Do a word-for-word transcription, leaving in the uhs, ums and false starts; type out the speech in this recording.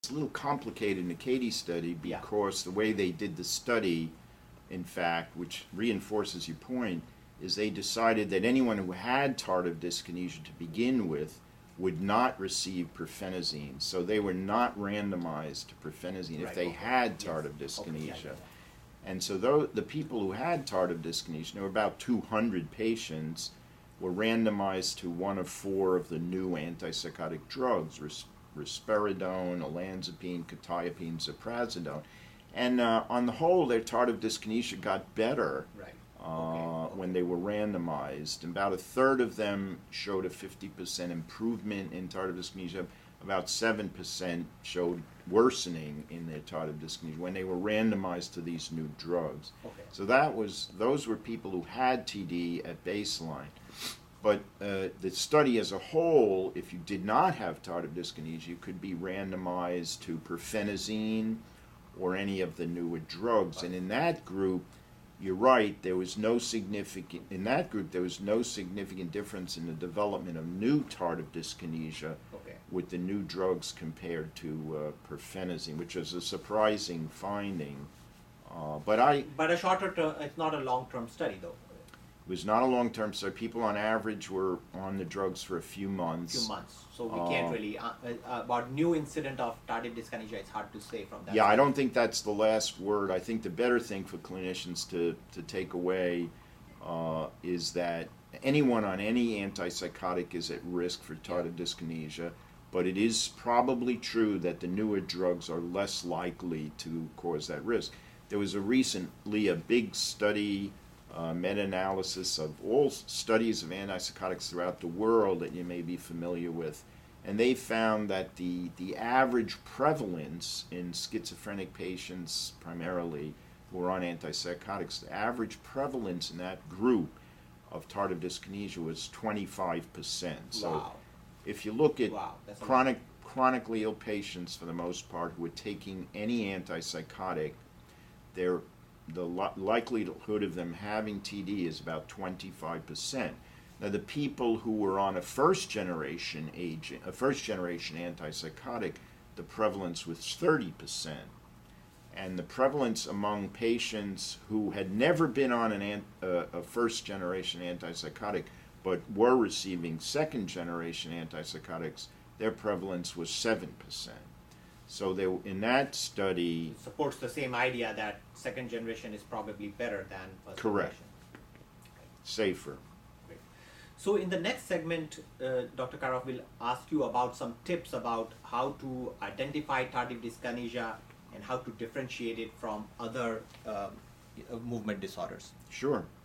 It's a little complicated in the Katie study because yeah. the way they did the study, in fact, which reinforces your point, is they decided that anyone who had tardive dyskinesia to begin with would not receive perfenazine. So they were not randomized to perfenazine right. if they okay. had tardive yes. dyskinesia. Okay. Yeah, yeah, yeah. And so those, the people who had tardive dyskinesia, there were about two hundred patients, were randomized to one of four of the new antipsychotic drugs, ris- risperidone, olanzapine, quetiapine, ziprasidone. And uh, on the whole, their tardive dyskinesia got better right. uh, okay. Okay. when they were randomized. About a third of them showed a fifty percent improvement in tardive dyskinesia. About seven percent showed worsening in their tardive dyskinesia when they were randomized to these new drugs. Okay. So that was those were people who had T D at baseline. But uh, the study as a whole, if you did not have tardive dyskinesia, you could be randomized to perfenazine or any of the newer drugs. And in that group, you're right, there was no significant, in that group, there was no significant difference in the development of new tardive dyskinesia okay. with the new drugs compared to uh, perfenazine, which is a surprising finding. Uh, but I... But a shorter term, it's not a long-term study, though. It was not a long-term study. People on average were on the drugs for a few months. Few months. So we uh, can't really, uh, uh, about new incident of tardive dyskinesia, it's hard to say from that. Yeah, study. I don't think that's the last word. I think the better thing for clinicians to, to take away uh, is that anyone on any antipsychotic is at risk for tardive yeah. dyskinesia, but it is probably true that the newer drugs are less likely to cause that risk. There was a recently a big study Uh, meta-analysis of all studies of antipsychotics throughout the world that you may be familiar with, and they found that the, the average prevalence in schizophrenic patients, primarily, who are on antipsychotics, the average prevalence in that group of tardive dyskinesia was twenty-five percent. So wow. if you look at wow. chronic, chronically ill patients, for the most part, who are taking any antipsychotic, they're the li- likelihood of them having T D is about twenty-five percent. Now, the people who were on a first-generation agent, a first-generation antipsychotic, the prevalence was thirty percent. And the prevalence among patients who had never been on an ant, uh, a first-generation antipsychotic but were receiving second-generation antipsychotics, their prevalence was seven percent. So they, in that study... It supports the same idea that second generation is probably better than first correct. generation. Okay. Safer. Great. So in the next segment, uh, Doctor Karoff will ask you about some tips about how to identify tardive dyskinesia and how to differentiate it from other um, movement disorders. Sure.